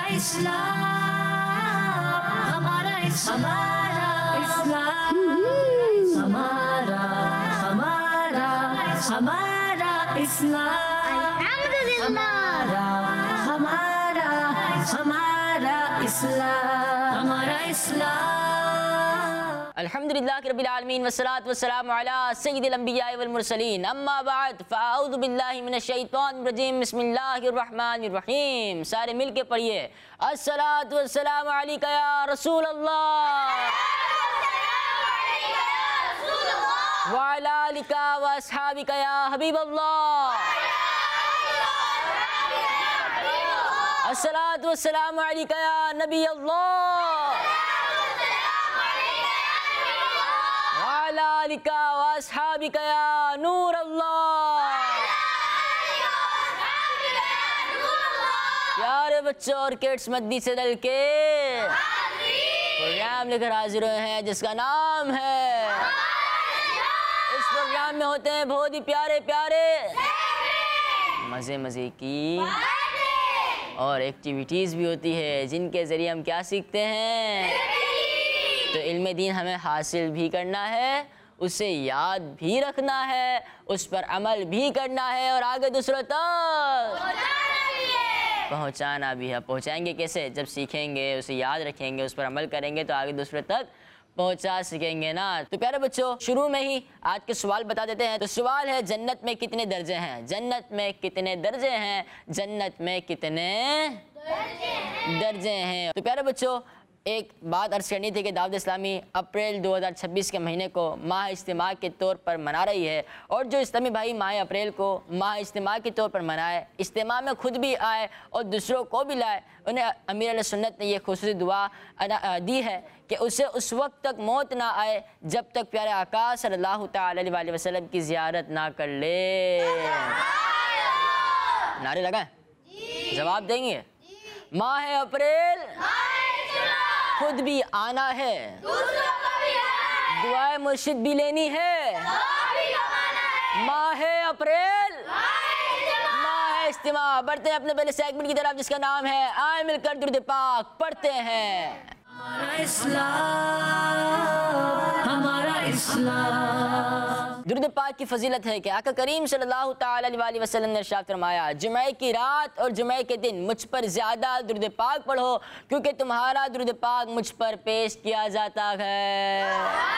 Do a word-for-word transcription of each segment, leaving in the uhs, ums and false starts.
इस्लाम, हमारा इस्लाम, हमारा हमारा हमारा इस्लाम, हमारा हमारा हमारा इस्लाम, हमारा इस्लाम। अल्हम्दुलिल्लाह रब्बिल आलमीन वस्सलातु वस्सलामु अला सय्यिदिल अंबिया वल मुरसलीन, अम्मा बाद फ़अऊज़ु बिल्लाहि मिनश शैतानिर रजीम, बिस्मिल्लाहिर रहमानिर रहीम। सारे मिल के पढ़िए, अस्सलातु वस्सलामु अलैका या रसूल अल्लाह व अला आलिका व अस्हाबिका या हबीब अल्लाह। अस्सलातु वस्सलामु अलैका या नबी अल्लाह वालिका वासहाबिका या नूर अल्लाह। प्यारे बच्चों और किड्स, मद्दी से दल के प्रोग्राम लेकर हाजिर हुए हैं जिसका नाम है, इस प्रोग्राम में होते हैं बहुत ही प्यारे प्यारे मज़े मज़े की और एक्टिविटीज़ भी होती है जिनके ज़रिए हम क्या सीखते हैं। तो इल्म दीन हमें हासिल भी करना है, उसे याद भी रखना है, उस पर अमल भी करना है और आगे दूसरों तक पहुंचाना भी है। पहुंचाएंगे कैसे? जब सीखेंगे, उसे याद रखेंगे, उस पर अमल करेंगे तो आगे दूसरों तक पहुंचा सकेंगे ना। तो प्यारे बच्चों, शुरू में ही आज के सवाल बता देते हैं। तो सवाल है, जन्नत में कितने दर्जे हैं? जन्नत में कितने दर्जे हैं? जन्नत में कितने दर्जे हैं? तो प्यारे बच्चों, एक बात अर्ज़ करनी थी कि दावत इस्लामी अप्रैल दो हज़ार छब्बीस के महीने को माह इज्तिमा के तौर पर मना रही है, और जो इस्लामी भाई माह अप्रैल को माह इज्तिमा के तौर पर मनाए, इज्तिमा में खुद भी आए और दूसरों को भी लाए, उन्हें अमीर अहले सुन्नत ने यह खुसूसी दुआ दी है कि उसे उस वक्त तक मौत ना आए जब तक प्यारे आका सल्लल्लाहु तआला अलैहि वसल्लम की ज़ियारत ना कर ले। नारे लगाएं, जवाब देंगे। माह अप्रैल खुद भी आना है, दुआए मुर्शिद भी लेनी है। माह अप्रैल माह इज्तिमा। बढ़ते हैं अपने पहले सेगमेंट की तरफ जिसका नाम है आए मिलकर दुरूद पाक पढ़ते हैं। हमारा इस्लाम, हमारा इस्लाम। दुरूद पाक की फजीलत है कि आका करीम सल्लल्लाहु तआला अलैहि वसल्लम ने इरशाद फरमाया, जुमे की रात और जुमे के दिन मुझ पर ज़्यादा दुरूद पाक पढ़ो क्योंकि तुम्हारा दुरूद पाक मुझ पर पेश किया जाता है।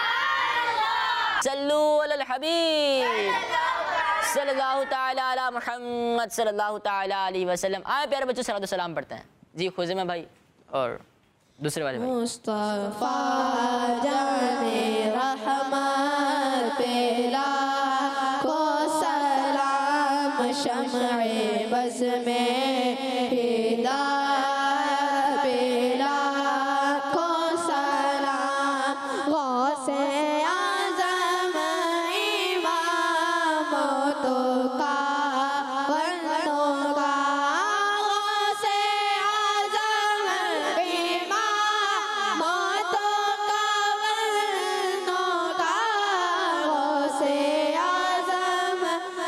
सल्लू अलल हबीब सल्लल्लाहु तआला अला मुहम्मद सल्लल्लाहु तआला अलैहि वसल्लम। आए प्यारे बच्चों, सलातो सलाम पढ़ते हैं जी। खुज़ैमा भाई और दूसरे वाले भाई। मुस्तफा जाने रहमत पे लाखों सलाम, शम्अ बज़ में हिदायत पे लाखों सलाम, गौसे आज़म इमामतों का बंदों का, गौसे आज़म इमामतों का बंदों का, गौसे आज़म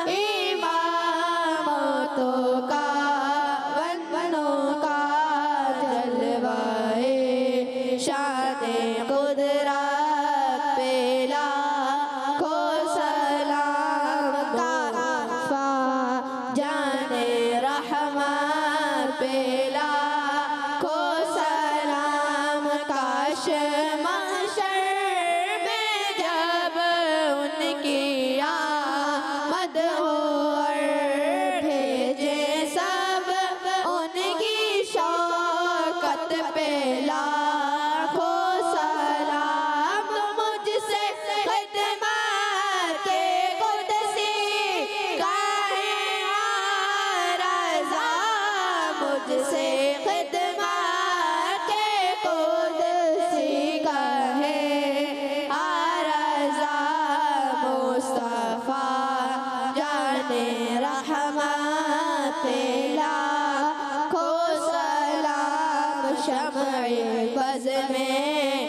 इमामतों का बंदों का, जलवाए शाने कुदरत पे लाखों सलाम, काफ़ा जाने रहमत पे लाखों सलाम, काश महशर में जब उनकी आमद हो और भेजे सब उनकी शौकत पे लाखों सलाम, मुझसे खिदमत के कुदसी काहे आरज़ा, मुझसे खिदमत के कुदसी काहे आरज़ा, मुस्तफा जाने रहमत पे लाखों सलाम, शम्अ बज़ में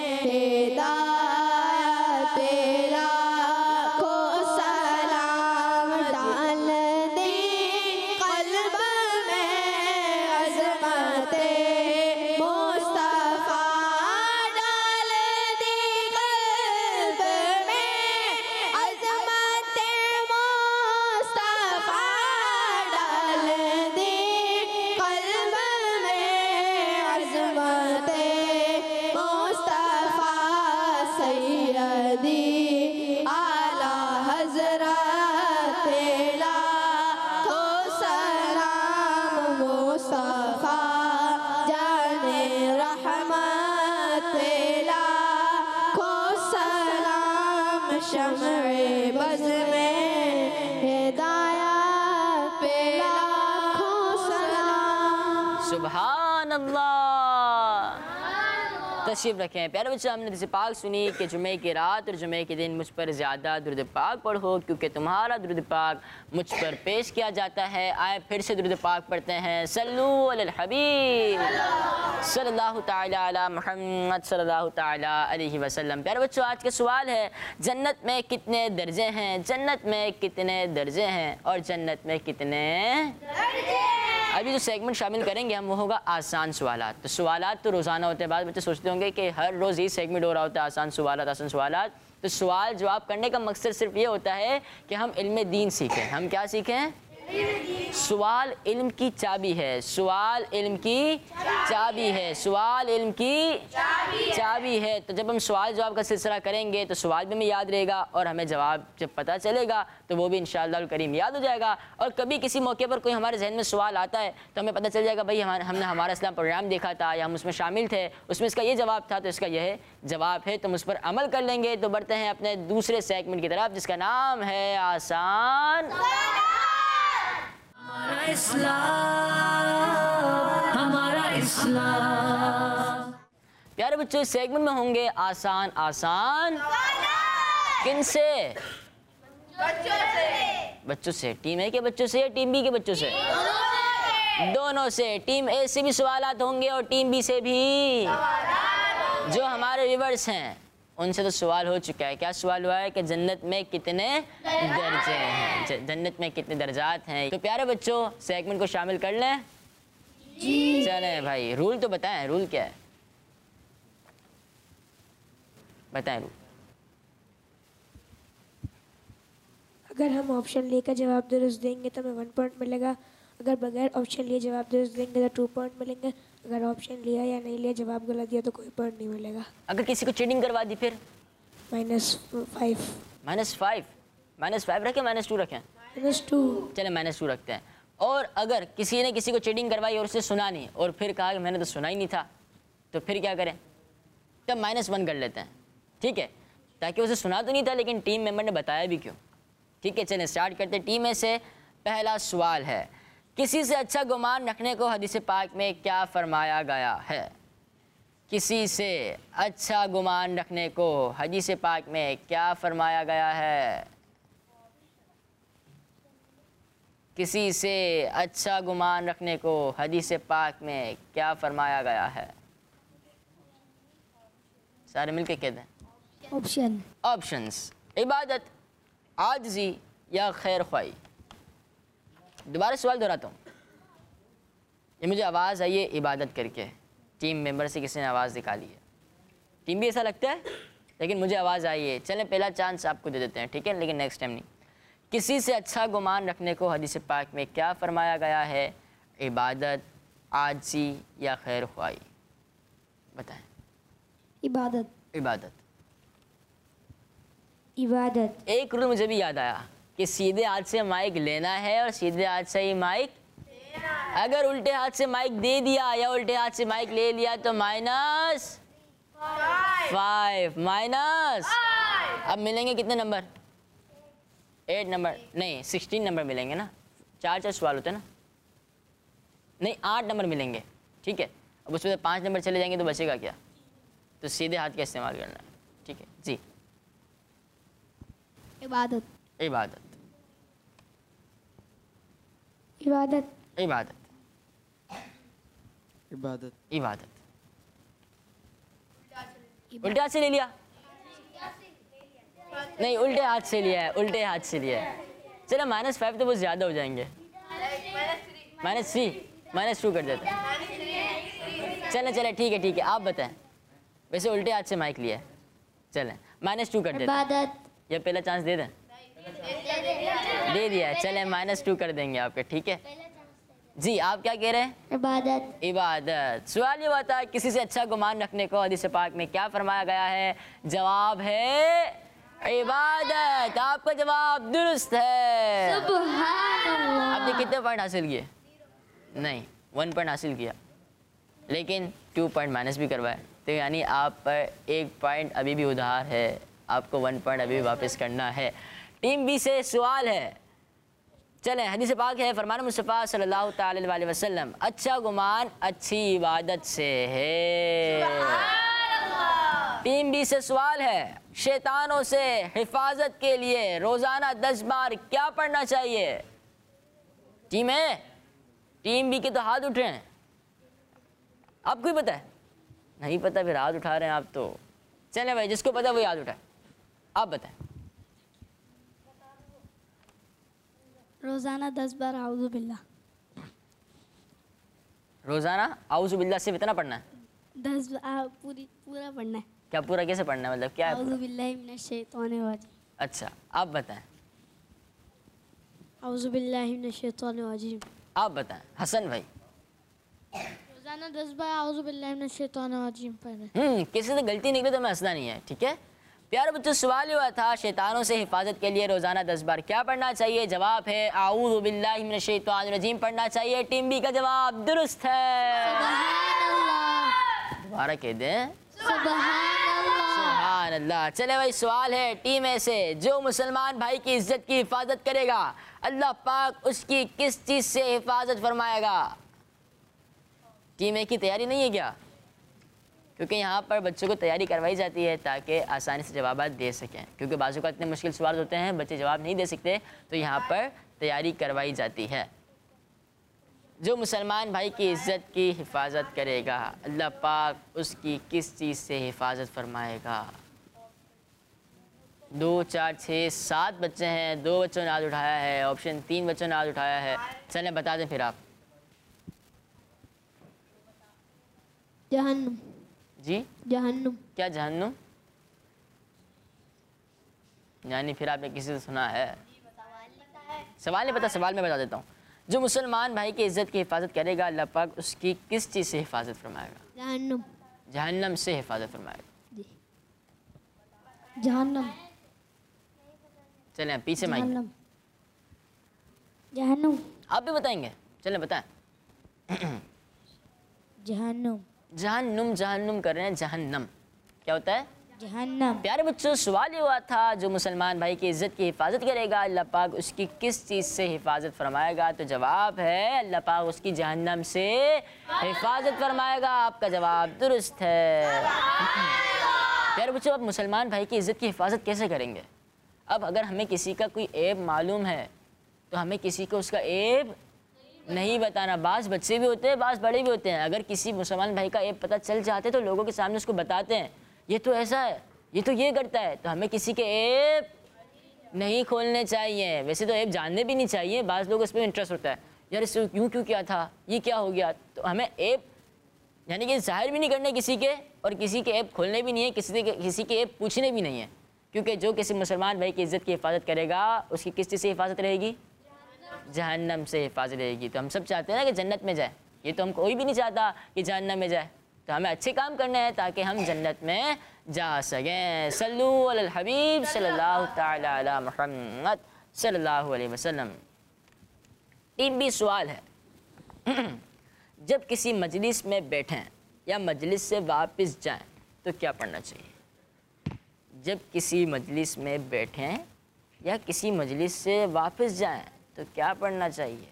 हिदायत पे लाखों सलाम, डाल दी क़ल्ब में अज़मते सुभान अल्लाह। तशरीफ रखें। प्यारे बच्चों, हमने जैसे पाक सुनी कि जुमे की रात और जुमे के दिन मुझ पर ज़्यादा दुरूद पाक पढ़ो क्योंकि तुम्हारा दुरूद पाक मुझ पर पेश किया जाता है। आए फिर से दुरूद पाक पढ़ते हैं। सल्लू अलल हबीब सल्लल्लाहु तआला अला मुहम्मद सल्लल्लाहु तआला अलैहि वसल्लम। प्यारे बच्चों, आज का सवाल है जन्नत में कितने दर्जे हैं? जन्नत में कितने दर्जे हैं और जन्नत में कितने दर्जे? अभी जो सेगमेंट शामिल करेंगे हम वो होगा आसान सवालात। तो सवालात तो रोज़ाना होते हैं। बाद बच्चे सोचते होंगे कि हर रोज़ ही सेगमेंट हो रहा होता है आसान सवालात आसान सवालात। तो सवाल जवाब करने का मकसद सिर्फ ये होता है कि हम इल्म दीन सीखें। हम क्या सीखें? सवाल इल्म की चाबी है। सवाल इल्म की चाबी है। सवाल इल्म की चाबी है। तो जब हम सवाल जवाब का सिलसिला करेंगे तो सवाल भी हमें याद रहेगा और हमें जवाब जब पता चलेगा तो वो भी इंशाअल्लाह करीम याद हो जाएगा। और कभी किसी मौके पर कोई हमारे जहन में सवाल आता है तो हमें पता चल जाएगा भाई हमारे हमने हमारा इस्लाम प्रोग्राम देखा था या हम उसमें शामिल थे, उसमें इसका ये जवाब था तो इसका यह जवाब है। तो हम उस पर अमल कर लेंगे। तो बढ़ते हैं अपने दूसरे सेगमेंट की तरफ जिसका नाम है आसान हमारा इस्लाम, हमारा इस्लाम। प्यारे बच्चों, इस सेगमेंट में होंगे आसान आसान किन से? बच्चों से। बच्चों से। टीम ए के बच्चों से या टीम बी के बच्चों से? दोनों से। टीम ए से भी सवालात होंगे और टीम बी से भी। जो हमारे व्यूअर्स हैं उनसे तो सवाल हो चुका है। क्या सवाल हुआ है कि जन्नत में कितने दर्जे हैं? जन्नत में कितने दर्जात हैं? तो प्यारे बच्चों, सेगमेंट को शामिल कर लें जी। चलें भाई, रूल तो बताएं। रूल क्या है? बताएं रूल। अगर हम ऑप्शन लेकर जवाब दुरुस्त देंगे तो हमें वन पॉइंट मिलेगा। अगर बगैर ऑप्शन लिए जवाब दुरुस्त देंगे तो टू पॉइंट मिलेंगे। अगर ऑप्शन लिया या नहीं लिया जवाब गलत दिया तो कोई पॉइंट नहीं मिलेगा। अगर किसी को चीटिंग करवा दी फिर? Minus five. Minus five minus five रखें माइनस टू रखें? Minus two. चले माइनस टू रखते हैं। और अगर किसी ने किसी को चीटिंग करवाई और उसे सुना नहीं और फिर कहा कि मैंने तो सुना ही नहीं था, तो फिर क्या करें? तब माइनस वन कर लेते हैं, ठीक है, ताकि उसे सुना तो नहीं था लेकिन टीम मेंबर ने बताया भी क्यों। ठीक है, चलें स्टार्ट करते हैं। टीम में से पहला सवाल है, किसी से अच्छा गुमान रखने को हदीस पाक में क्या फरमाया गया है? किसी से अच्छा गुमान रखने को हदीस पाक में क्या फरमाया गया है? किसी से अच्छा गुमान रखने को हदीस पाक में क्या फरमाया गया है? सारे मिलके कहते हैं ऑप्शन। ऑप्शंस, इबादत, आजिज़ी या खैर ख्वाही। दोबारा सवाल दोहराता हूँ। ये मुझे आवाज़ आई है इबादत करके, टीम मेंबर से किसी ने आवाज़ निकाली है। टीम भी ऐसा लगता है लेकिन मुझे आवाज़ आई है। चलें पहला चांस आपको दे देते हैं, ठीक है, लेकिन नेक्स्ट टाइम नहीं। किसी से अच्छा गुमान रखने को हदीस पाक में क्या फरमाया गया है? इबादत, आजिज़ी या खैर ख्वाही? बताएं। इबादत। इबादत। इबादत। एक रूल मुझे भी याद आया कि सीधे हाथ से माइक लेना है और सीधे हाथ से ही माइक देना है। अगर उल्टे हाथ से माइक दे दिया या उल्टे हाथ से माइक ले लिया तो माइनस फाइव। माइनस अब मिलेंगे कितने नंबर? एट नंबर नहीं, सिक्सटीन नंबर मिलेंगे ना। चार चार सवाल होते हैं ना, नहीं आठ नंबर मिलेंगे, ठीक है। अब उसमें पाँच नंबर चले जाएंगे तो बचेगा क्या? तो सीधे हाथ का इस्तेमाल करना है, ठीक है जी। इबादत। इबादत। इबादत। इबादत। इबादत। इबादत। उल्टे हाथ से ले लिया? नहीं, उल्टे हाथ से लिया है, उल्टे हाथ से लिया है। चलो माइनस फाइव तो बहुत ज़्यादा हो जाएंगे। माइनस थ्री, माइनस टू कर देते हैं। चलें चलें ठीक है ठीक है, आप बताएं। वैसे उल्टे हाथ से माइक लिया है, चलें माइनस टू कर देते हैं। इबादत। ये पहला चांस दे दें? दे दिया है, चलें माइनस टू कर देंगे आपके, ठीक है जी। आप क्या कह रहे हैं? इबादत। इबादत। सवाल ये होता है किसी से अच्छा गुमान रखने को हदीस पाक में क्या फरमाया गया है? जवाब है इबादत। आपका जवाब दुरुस्त है। सुभान आपने कितने पॉइंट हासिल किए? नहीं, वन पॉइंट हासिल किया लेकिन टू पॉइंट माइनस भी करवाए, तो यानी आप पर एक पॉइंट अभी भी उधार है। आपको वन पॉइंट अभी भी वापस करना है। टीम बी से सवाल है, चलें, हदीस पाक है, फरमान मुस्तफ़ा सल्लल्लाहु ताला अलैहि वसल्लम, अच्छा गुमान अच्छी इबादत से है। टीम बी से सवाल है, शैतानों से हिफाजत के लिए रोज़ाना दस बार क्या पढ़ना चाहिए? टीम है, टीम बी के तो हाथ उठे हैं, आपको ही पता है? नहीं पता फिर हाथ उठा रहे हैं आप तो। चलें भाई, जिसको पता वही हाथ उठाए, आप बताएं। रोज़ाना दस बार आऊज़ु बिल्ला। रोज़ाना आऊज़ु बिल्ला सिर्फ इतना पढ़ना है? दस बार पूरी पूरा पढ़ना है। क्या पूरा कैसे पढ़ना है, मतलब क्या है? आऊज़ु बिल्लाहि मिनश शैतानिर रजीम। अच्छा, आप बताएं। आऊज़ु बिल्लाहि मिनश शैतानिर रजीम। आप बताएं हसन भाई। रोज़ाना दस बार आऊज़ु बिल्लाहि मिनश शैतानिर रजीम पढ़ना। हम्म किसी से गलती निकले तो मैं हंसना नहीं है, ठीक है? प्यारे बच्चों, सवाल हुआ था शैतानों से हिफाजत के लिए रोज़ाना दस बार क्या पढ़ना चाहिए? जवाब है आऊज़ु बिल्लाहि मिनश शैतानिर रजीम पढ़ना चाहिए। टीम बी का जवाब दुरुस्त है। दोबारा कह दें, सुभान अल्लाह। चले भाई, सवाल है टीम ए से, जो मुसलमान भाई की इज्जत की हिफाजत करेगा अल्लाह पाक उसकी किस चीज़ से हिफाजत फरमाएगा? टीम ए की तैयारी नहीं है क्या? क्योंकि यहाँ पर बच्चों को तैयारी करवाई जाती है ताकि आसानी से जवाब दे सकें, क्योंकि बाज़ों का इतने मुश्किल सवाल होते हैं बच्चे जवाब नहीं दे सकते, तो यहाँ पर तैयारी करवाई जाती है। जो मुसलमान भाई की इज़्ज़त की हिफाजत करेगा अल्लाह पाक उसकी किस चीज़ से हिफाजत फरमाएगा? दो चार छः सात बच्चे हैं, दो बच्चों ने हाथ उठाया है, ऑप्शन तीन बच्चों ने हाथ उठाया है। चलें बता दें फिर आप। जहन्नुम। जी जहन्नुम। क्या जहन्नुम? यानी फिर आपने किसी से सुना है? सवाल नहीं पता, सवाल मैं बता देता हूँ। जो मुसलमान भाई की इज़्ज़त की हिफाजत करेगा अल्लाह पाक उसकी किस चीज़ से हिफाजत फरमाएगा? जहन्नुम। जहन्नम से हिफाजत फरमाएगा। जी, जहन्नुम। चलें पीछे माइक। जहन्नुम। जहन्नुम। आप भी बताएंगे? चलें बताएं। जहन्नुम। जहन्नुम जहन्नुम कर रहे हैं, जहन्नम क्या होता है? जहन्नम। प्यारे बच्चों, सवाल ये हुआ था जो मुसलमान भाई की इज़्ज़त की हिफाजत करेगा अल्लाह पाक उसकी किस चीज़ से हिफाजत फरमाएगा? तो जवाब है अल्लाह पाक उसकी जहन्नम से हिफाजत फरमाएगा। आपका जवाब दुरुस्त है। प्यारे बच्चों, अब मुसलमान भाई की इज़्ज़त की हिफाजत कैसे करेंगे? अब अगर हमें किसी का कोई ऐब मालूम है तो हमें किसी को उसका ऐब नहीं बताना। बाज़ बच्चे भी होते हैं, बाज़ बड़े भी होते हैं। अगर किसी मुसलमान भाई का ऐब पता चल जाते तो लोगों के सामने उसको बताते हैं, ये तो ऐसा है, ये तो ये करता है। तो हमें किसी के ऐब नहीं खोलने चाहिए। वैसे तो ऐब जानने भी नहीं चाहिए, बाज़ लोग इस पर इंटरेस्ट होता है, यार इससे यूँ क्यों किया था, ये क्या हो गया। तो हमें ऐब यानी कि ज़ाहिर भी नहीं करने किसी के, और किसी के ऐब खोलने भी नहीं है, किसी के किसी के ऐब पूछने भी नहीं है। क्योंकि जो किसी मुसलमान भाई की इज़्ज़त की हिफाजत करेगा उसकी किस चीज़ से हिफाजत रहेगी? जहन्नम से हिफाजत रहेगी। तो हम सब चाहते हैं ना कि जन्नत में जाए, ये तो हम कोई भी नहीं चाहता कि जहन्नम में जाए। तो हमें अच्छे काम करने हैं ताकि हम जन्नत में जा सकें। सल्लू अलल हबीब सल्लल्लाहु तआला अला मुहम्मद सल्लल्लाहु अलैहि वसल्लम। टीम बी सवाल है, जब किसी मजलिस में बैठें या मजलिस से वापस जाएं तो क्या पढ़ना चाहिए? जब किसी मजलिस में बैठें या किसी मजलिस से वापस जाएं तो क्या पढ़ना चाहिए?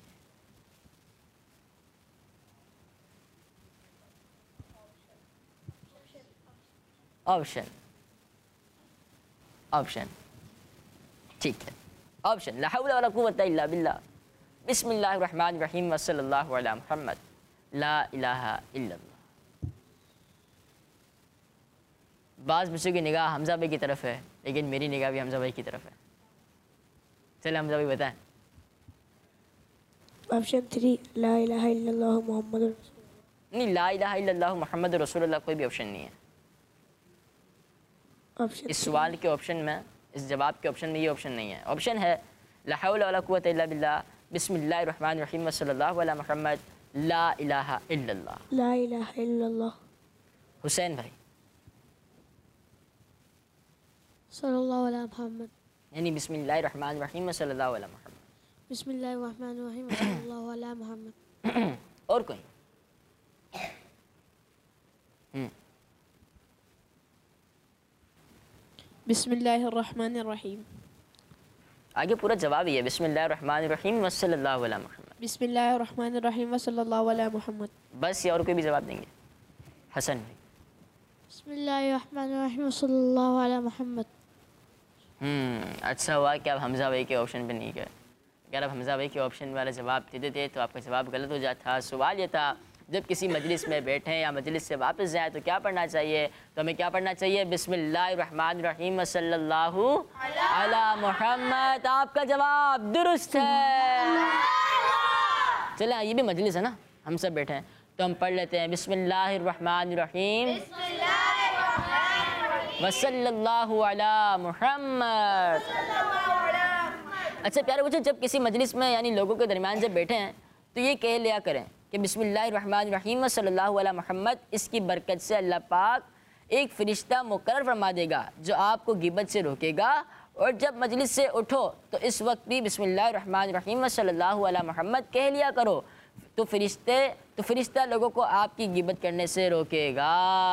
ऑप्शन ऑप्शन ठीक है, ऑप्शन ला हौला वला कुव्वता इल्ला बिल्लाह, बिस्मिल्लाहिर रहमानिर रहीम, वसल्लल्लाहु अला मुहम्मद, ला इलाहा इल्लल्लाह। बाज़ बच्चों की निगाह हमज़ा भाई की तरफ है, लेकिन मेरी निगाह भी हमज़ा भाई की तरफ है। चले हमज़ा भाई बताएं। ऑप्शन थ्री, ला इलाहा इल्लल्लाह मुहम्मद। नहीं, ला इलाहा इल्लल्लाह मुहम्मद रसूलुल्लाह कोई भी ऑप्शन नहीं है। ऑप्शन इस सवाल के ऑप्शन में, इस जवाब के ऑप्शन में ये ऑप्शन नहीं है। ऑप्शन है ला हौला वला कुव्वता इल्ला बिल्लाह, बिस्मिल्लाहिर रहमानिर रहीम, सल्लल्लाहु अला मुहम्मद, ला इलाहा इल्लल्लाह। ला इलाहा इल्लल्लाह। हुसैन भाई। सल्लल्लाहु अलैहि मुहम्मद। यानी बिस्मिल्लाहिर रहमानिर रहीम, सल्लल्लाहु अला मुहम्मद। बिस्मिल्लाहिर रहमानिर रहीम, सल्लल्लाहु अलैहि मुहम्मद। और कोई? हम्म बिस्मिल्लाहिर्रहमानिर्रहीम। आगे पूरा जवाब ही है, बिस्मिल्लाहिर्रहमानिर्रहीम वसल्लल्लाहु अला मुहम्मद। बिस्मिल्लाहिर्रहमानिर्रहीम वसल्लल्लाहु अला मुहम्मद। बस, या और कोई भी जवाब देंगे? हसन भाई। बिस्मिल्लाहिर्रहमानिर्रहीम सल्लल्लाहु अलैहि मोहम्मद। हम्म अच्छा हुआ कि आप हमज़ा भाई के ऑप्शन पे नहीं गए। अगर आप हमज़ा भाई के ऑप्शन वाला जवाब देते थे तो आपका जवाब गलत हो जाता। सवाल ये था, जब किसी मजलिस में बैठें या मजलिस से वापस जाए तो क्या पढ़ना चाहिए? तो हमें क्या पढ़ना चाहिए? बिस्मिल्लाहिर्रहमानिर्रहीम वसल्लल्लाहु अला मुहम्मद। आपका जवाब दुरुस्त है। चलें, ये भी मजलिस है ना, हम सब बैठे हैं तो हम पढ़ लेते हैं बिस्मिल्लाहिर्रहमानिर्रहीम वसल्लल्लाहु अला मुहम्मद। अच्छा प्यारे बच्चों, जब किसी मजलिस में यानी लोगों के दरमियान जब बैठे हैं तो ये कह लिया करें कि बिस्मिल्लाहिर्रहमानिर्रहीम वसल्लल्लाहु अला मुहम्मद। इसकी बरकत से अल्लाह पाक एक फ़रिश्ता मुकर्रर फरमा देगा जो आपको गिबत से रोकेगा, और जब मजलिस से उठो तो इस वक्त भी बिस्मिल्लाहिर्रहमानिर्रहीम वसल्लल्लाहु अला मुहम्मद कह लिया करो, तो फरिश्ते तो फरिश्ता लोगों को आपकी गिबत करने से रोकेगा।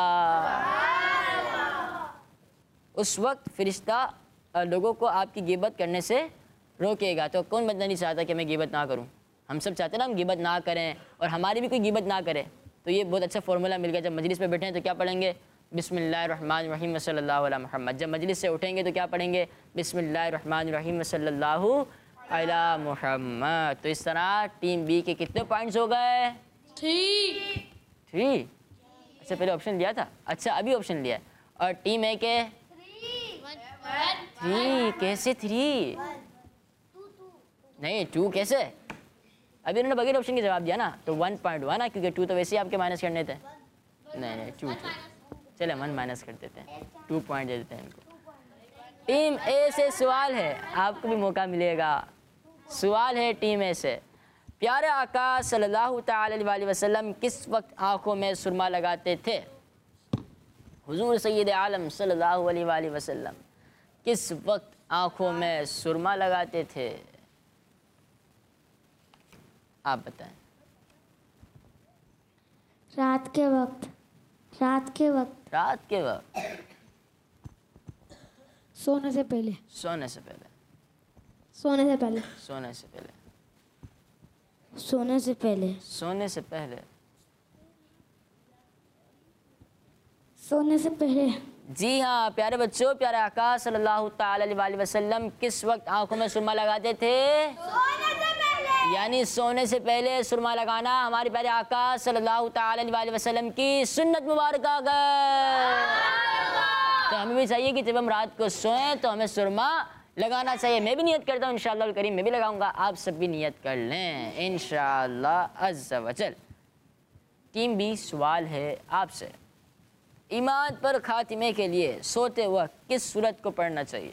उस वक्त फरिश्ता लोगों को आपकी गिबत करने से रोकेगा। तो कौन बंदा नहीं चाहता कि मैं गिबत ना करूं? हम सब चाहते हैं ना हम गिबत ना करें और हमारी भी कोई गिबत ना करे। तो ये बहुत अच्छा फार्मूला मिल गया। जब मजलिस में बैठे हैं तो क्या पढ़ेंगे? बिस्मिल्लाहिर्रहमानिर्रहीम वसल्लल्लाहु अला मुहम्मद। जब मजलिस से उठेंगे तो क्या पढ़ेंगे? बिस्मिल्लाहिर्रहमानिर्रहीम वसल्लल्लाहु अला मुहम्मद। तो इस तरह टीम बी के कितने पॉइंट्स हो गए? थ्री। थ्री। अच्छा पहले ऑप्शन लिया था, अच्छा अभी ऑप्शन लिया है। और टीम ए के थ्री। कैसे थ्री? नहीं टू कैसे? अभी उन्होंने बगैर ऑप्शन के जवाब दिया ना, तो वन पॉइंट वन है, क्योंकि टू तो वैसे ही आपके माइनस करने थे। नहीं नहीं टू टू चले वन माइनस कर देते हैं, टू पॉइंट दे देते हैं इनको। टीम ए से सवाल है, आपको भी मौका मिलेगा। सवाल है टीम ए से, प्यारे आका सल्लल्लाहु तआला अलैहि वसल्लम किस वक्त आँखों में सुरमा लगाते थे? हुजूर सैयद आलम सल्लल्लाहु अलैहि वसल्लम किस वक्त आँखों में सुरमा लगाते थे? आप बताएं। रात के वक्त। रात के वक्त। रात के वक्त। सोने से पहले। सोने से पहले। सोने से पहले। सोने से पहले। सोने से पहले। सोने से पहले। सोने से पहले। जी हाँ प्यारे बच्चों, प्यारे आका सल्लल्लाहु तआला अलैहि वसल्लम किस वक्त आंखों में सुरमा लगाते थे? सोने से पहले। यानी सोने से पहले सुरमा लगाना हमारे प्यारे आका सल्लल्लाहु तआला अलैहि वसल्लम की सुन्नत मुबारक है। तो हमें भी चाहिए कि जब हम रात को सोएं तो हमें सुरमा लगाना चाहिए। मैं भी नियत करता हूँ इंशाअल्लाह करीम, मैं भी लगाऊंगा, आप सब भी नियत कर लें इंशाअल्लाह अज़्ज़ा वजल। टीम बी सवाल है आपसे, ईमान पर खातिमे के लिए सोते वक्त किस सूरत को पढ़ना चाहिए?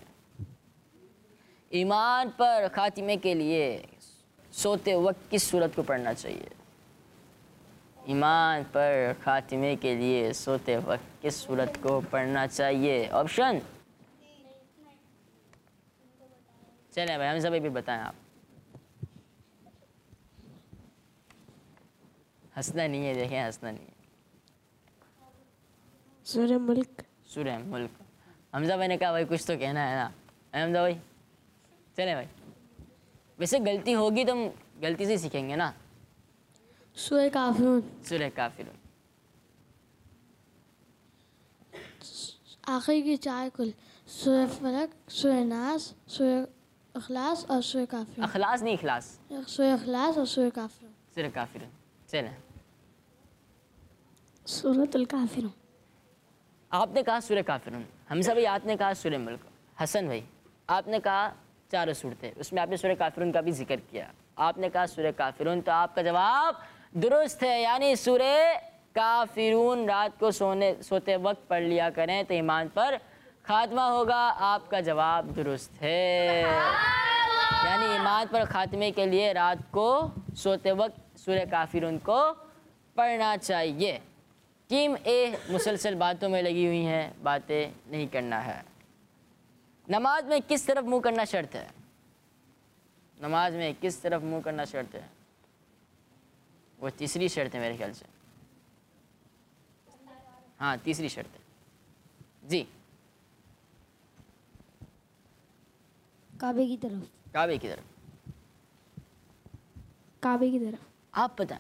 ईमान पर खातिमे के लिए सोते वक्त किस सूरत को पढ़ना चाहिए? ईमान पर खातिमे के लिए सोते वक्त किस सूरत को पढ़ना चाहिए? ऑप्शन चलें भाई, हम सभी भी बताएं। आप हंसना नहीं है, देखें हंसना नहीं है। सूरह मुल्क। सूरह मुल्क। हमजा भाई ने कहा भाई कुछ तो कहना है ना, हमजा भाई चले भाई। वैसे गलती होगी तो हम गलती से सीखेंगे ना। सूरह काफिरून। सूरह काफिरून। आखिरी की चार कुल, सूरह फलक, सूरह नास, सूरह इखलास और सूरह काफिरून। अखलास नहीं इखलास। सूरह इखलास और सूरह काफिरून। सूरह काफिरून। चले सूरतुल काफिरून। आपने कहा सूरह काफिरून, हमजा भाई आपने कहा सूरह मुल्क, हसन भाई आपने कहा चारों सूरतें, उसमें आपने सूरह काफिरून का भी जिक्र किया, आपने कहा सूरह काफिरून, तो आपका जवाब दुरुस्त है। यानी सूरह काफिरून रात को सोने सोते वक्त पढ़ लिया करें तो ईमान पर खात्मा होगा। आपका जवाब दुरुस्त है। यानी ईमान पर खात्मे के लिए रात को सोते वक्त सूरह काफिरून को पढ़ना चाहिए। टीम ए मुसलसल बातों में लगी हुई हैं, बातें नहीं करना है। नमाज में किस तरफ मुंह करना शर्त है? नमाज में किस तरफ मुंह करना शर्त है? वो तीसरी शर्त है मेरे ख्याल से। हाँ तीसरी शर्त है जी। काबे की तरफ। काबे की तरफ। काबे की तरफ। आप बताएं।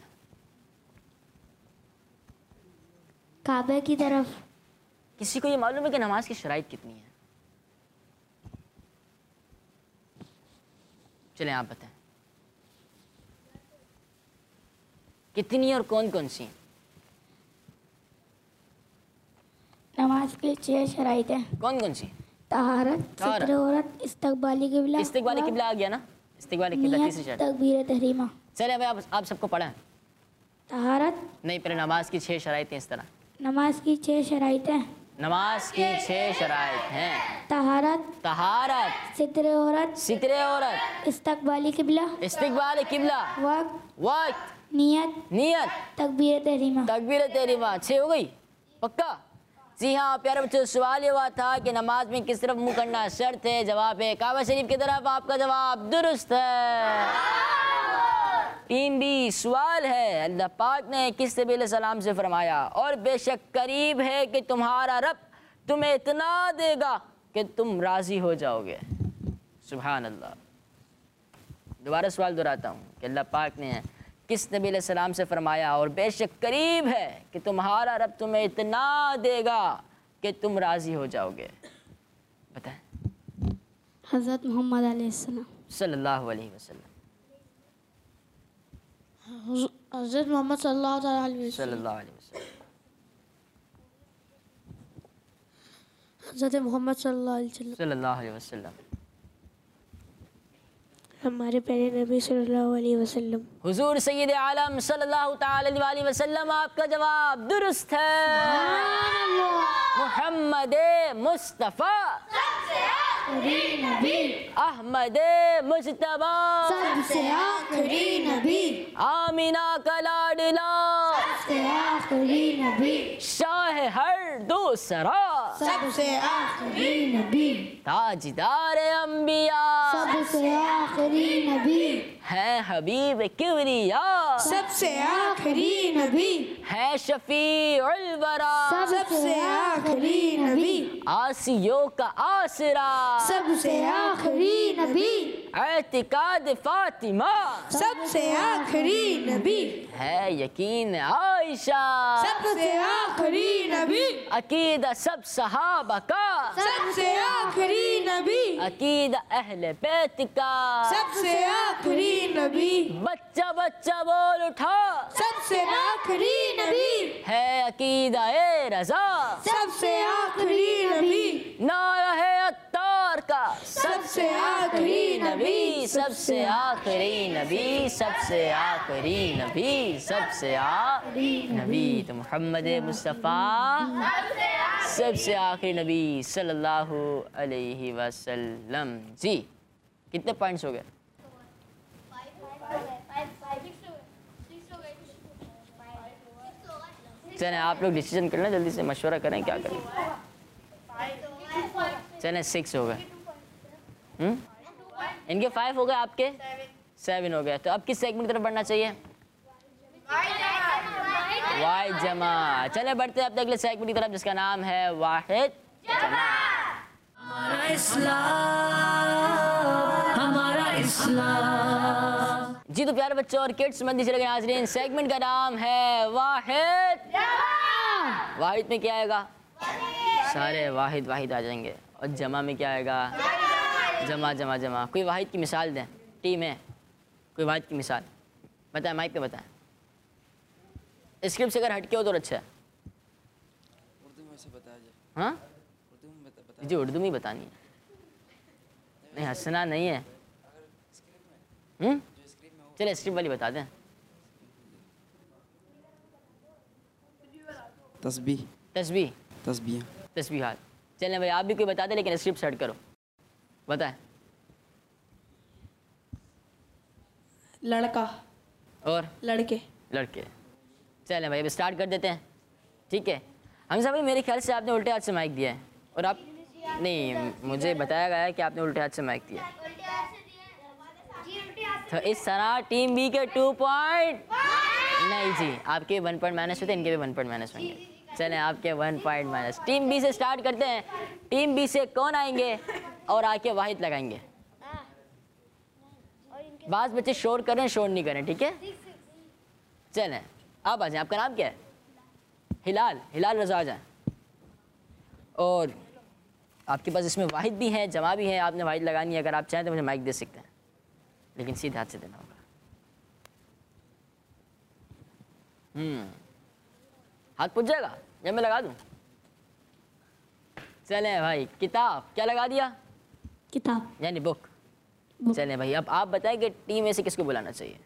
काबे की तरफ। किसी को ये मालूम है कि नमाज की शराइत कितनी है? चलें आप बताएं कितनी और कौन कौन सी? नमाज की छह शराइतें। कौन कौन सी? तहारत, तहारत। सित्र औरत, इस्तकबाली किबला। इस्तिकबाल किबला आ गया ना, इस्तिकबाल किबला तीसरी शर्त। तकबीर तहरीमा। चले भाई आप आप सबको पढ़ें। तहारत, नहीं, पहले नमाज की छह शराइतें इस तरह। नमाज की छह शराइतें। नमाज की छह शराइत हैं। तहारत, तहारत, सित्र औरत, सितरे औरत, इस्तकबाली किबला, इस्तिकबाल किबला, वक्त, वक्त, नियत, नियत, तकबीर तहरीमा। तकबीर तहरीमा। छह हो गई पक्का? जी हाँ प्यारे बच्चों, सवाल ये हुआ था कि नमाज में किस तरफ मुंह करना शर्त है। जवाब है काबा शरीफ की तरफ। आपका जवाब दुरुस्त है। टीम बी, सवाल है अल्लाह पाक ने किस नबी अलैहिस्सलाम से फरमाया, और बेशक करीब है कि तुम्हारा रब तुम्हें इतना देगा कि तुम राज़ी हो जाओगे। सुभान अल्लाह। दोबारा सवाल दोहराता हूँ कि अल्लाह पाक ने किस नबी अलैहिस्सलाम से फरमाया, और बेशक करीब है कि तुम्हारा रब तुम्हें इतना देगा कि तुम राज़ी हो जाओगे। बताएं। हज़रत मोहम्मद अलैहिस्सलाम। सल्लल्लाहु अलैहि वसल्लम। हज़रत मोहम्मद सल्लल्लाहु अलैहि वसल्लम। सल्लल्लाहु अलैहि वसल्लम। हज़रत मोहम्मद सल्लल्लाहु अलैहि वसल्लम। सल्लल्लाहु अलैहि वसल्लम। हमारे प्यारे नबी सल्लल्लाहु अलैहि वसल्लम। हुजूर सैयद आलम सल्लल्लाहु ताला अलैहि वसल्लम। आपका जवाब दुरुस्त है। मोहम्मद मुस्तफ़ा अहमद मुजतबा सबसे आखिरी नबी। आमिना का लाडला सबसे आखिरी नबी। शाह हर दूसरा सबसे आखिरी नबी। ताजदार अंबिया सबसे आखिरी नबी। है हबीब किबरिया सबसे आखिरी नबी। है शफीउल वरा सबसे आखिरी नबी। आसियों का आसरा सबसे आखिरी नबी। एतिकाद फातिमा सबसे आखिरी नबी। है यकीन आयशा सबसे आखिरी नबी। अकीदा सब सहाबा का सबसे आखिरी नबी। अकीदा अहले बैत का सबसे आखिरी नबी। बच्चा बच्चा बोल उठा सबसे आखिरी नबी। है अकीदा ए रजा सबसे आखिरी नबी। नारा है अत्तार का सबसे आखिरी नबी। सबसे आखिरी नबी सबसे आखिरी नबी सबसे आखिरी नबी तो मोहम्मद मुस्तफ़ा सबसे आखिरी नबी सल्लल्लाहु अलैहि वसल्लम। जी कितने पॉइंट्स हो गए? चलें आप लोग डिसीजन कर लें, जल्दी से मशवरा करें क्या करें। चलें सिक्स हो गए। हम्म इनके फाइव हो गए, आपके सेवन हो गए। तो अब किस सेगमेंट की तरफ बढ़ना चाहिए? वाहिद जमा। चले बढ़ते हैं अब अगले सेगमेंट की तरफ जिसका नाम है वाहिद जमा। हमारा इस्लाम, हमारा इस्लाम। जी तो प्यारे बच्चों और किड्स मंदी से लगे नाज़रीन, सेगमेंट का नाम है वाहिद जमा। वाहिद में क्या आएगा? सारे वाहिद वाहिद आ जाएंगे। और जमा में क्या आएगा? जमा जमा जमा। कोई वाहिद की मिसाल दें, टीम है कोई वाहिद की मिसाल बताएं, माइक पे बताएं। स्क्रिप्ट से अगर हटके हो तो अच्छा है। उर्दू में से बता दे। हाँ उर्दू में बता बता जी उर्दू में ही बतानी है, नहीं हंसना नहीं है। हम्म चले स्क्रिप्ट वाली बता दें। तस्बीह तस्बीह तस्बीह तस्बीहात। चलें भाई आप भी कोई बता दें लेकिन स्क्रिप्ट सेट करो, बताएं। लड़का और लड़के लड़के। चलें भाई अब स्टार्ट कर देते हैं, ठीक है। हमजा भाई मेरे ख्याल से आपने उल्टे हाथ से माइक दिया है, और आप नहीं, मुझे बताया गया है कि आपने उल्टे हाथ से माइक दिया है। तो इस तरह टीम बी के टू पॉइंट नहीं जी, आपके वन पॉइंट माइनस होते हैं, इनके भी वन पॉइंट माइनस होंगे। चलें आपके one point minus. Team B से स्टार्ट करते हैं। टीम बी से कौन आएंगे और आके वाहिद लगाएंगे? बास बच्चे शोर करें, शोर नहीं करें, ठीक है? चलें आप आ जाएं। आपका नाम क्या है? हिलाल। हिलाल रजा आ जाएं। और आपके पास इसमें वाहिद भी है, जमा भी है। आपने वाहिद लगानी है, अगर आप चाहें तो मुझे माइक दे सकते हैं, लेकिन सीधे हाथ से देना होगा। हम्म हाथ पूछ जाएगा या मैं लगा दूं? चलें भाई, किताब क्या लगा दिया? किताब यानी बुक। चलें भाई, अब आप बताएं कि टीम में से किसको बुलाना चाहिए?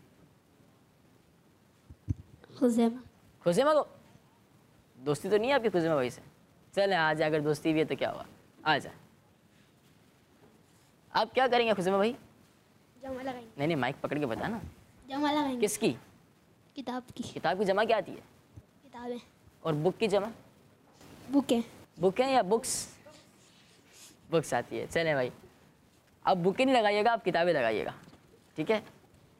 खुज़ैमा। खुज़ैमा को? दोस्ती तो नहीं है आपकी खुज़ैमा भाई से? चलें आ जाए, अगर दोस्ती भी है तो क्या हुआ, आ जाए। आप क्या करेंगे खुज़ैमा भाई? जमा लगाएंगे। नहीं नहीं, माइक पकड़ के बता ना। जमा लगाएंगे। किसकी? किताब की। किताब की जमा क्या आती है? किताबें। और बुक की जमा? बुकें। बुकें या बुक्स? बुक्स आती है। चलें भाई, अब बुकें नहीं लगाइएगा, आप किताबें लगाइएगा, ठीक है?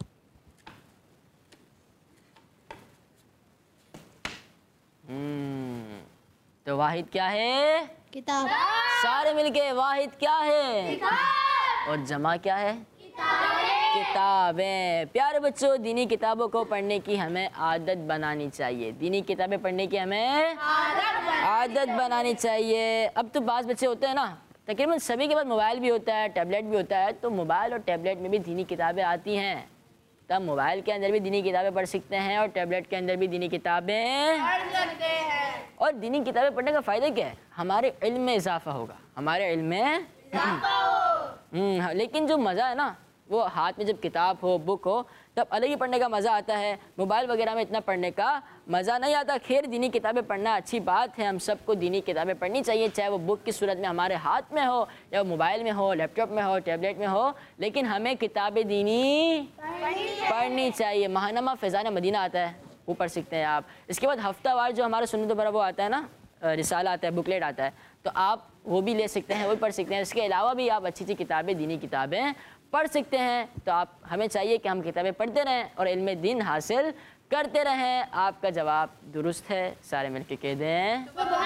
हम्म तो वाहिद क्या है? किताब। सारे मिलके वाहिद क्या है? और जमा क्या है? किताबें। प्यारे बच्चों, दीनी किताबों को पढ़ने की हमें आदत बनानी चाहिए। दीनी किताबें पढ़ने की हमें आदत बनानी चाहिए। अब तो बाज़ बच्चे होते हैं ना, तकरीबन सभी के पास मोबाइल भी होता है, टैबलेट भी होता है, तो मोबाइल और टैबलेट में भी दीनी किताबें आती हैं। तब मोबाइल के अंदर भी दीनी किताबें पढ़ सकते हैं और टैबलेट के अंदर भी दीनी किताबें पढ़ सकते हैं। और दीनी किताबें पढ़ने का फ़ायदा क्या है? हमारे इल्म में इजाफा होगा, हमारे इल्म में इजाफा हो। लेकिन जो मज़ा है ना, वो हाथ में जब किताब हो, बुक हो, तब अलग ही पढ़ने का मज़ा आता है। मोबाइल वगैरह में इतना पढ़ने का मज़ा नहीं आता। खैर, दीनी किताबें पढ़ना अच्छी बात है, हम सबको दीनी किताबें पढ़नी चाहिए, चाहे वो बुक की सूरत में हमारे हाथ में हो या मोबाइल में हो, लैपटॉप में हो, टैबलेट में हो, लेकिन हमें किताबें दीनी पढ़नी चाहिए। महानमा फ़ैज़ान मदीना आता है, वो पढ़ सकते हैं आप। इसके बाद हफ्तावार जो हमारा सुन्नत भरा वो आता है ना, रिसाला आता है, बुकलेट आता है, तो आप वो भी ले सकते हैं, वो भी पढ़ सकते हैं। इसके अलावा भी आप अच्छी अच्छी किताबें, दीनी किताबें पढ़ सकते हैं। तो आप हमें चाहिए कि हम किताबें पढ़ते रहें और इल्म दीन हासिल करते रहें। आपका जवाब दुरुस्त है, सारे मिलके कह दें